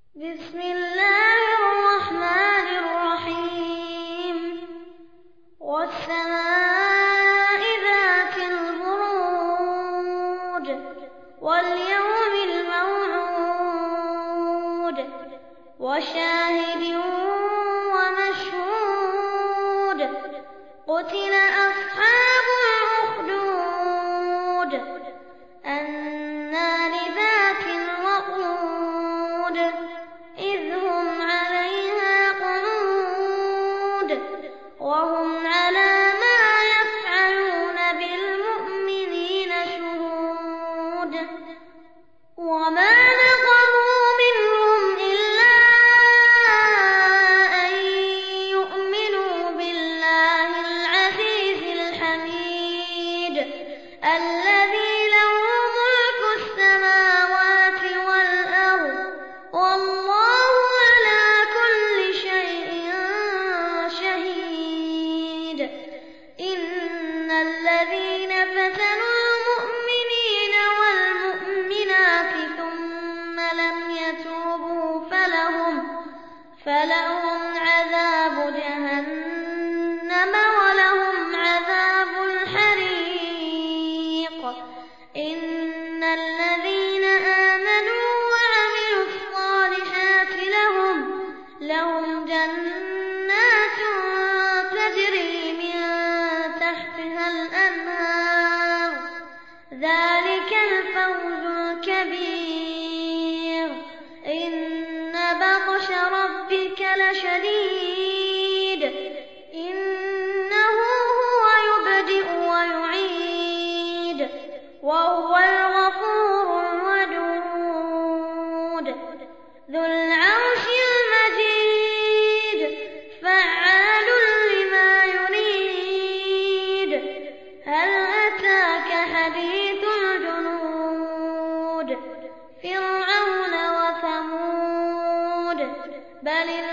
بسم الله الرحمن الرحيم والسماء ذات البروج واليوم الموعود وشاهد ومشهود قتل أصحاب الأخدود النار ذات الوقود إذ هم عليها قعود وهم على ما يفعلون بالمؤمنين شهود وما نقموا منهم إلا أن يؤمنوا بالله العزيز الحميد الذي له ملك السماوات والأرض والله على كل شيء شهيد إن الذين فتنوا المؤمنين والمؤمنات ثم لم يتوبوا فلهم عذاب جهنم ولهم عذاب الحريق إن الذين آمنوا وعملوا الصالحات لهم جنات تجري من تحتها الأنهار ذلك الفوز الكبير إن بطش ربك لشديد إنه هو يبدئ ويعيد وهو الغفور الودود ذو العرش المجيد فعال لما يريد هل أتاك حديث الجنود فرعون وثمود بل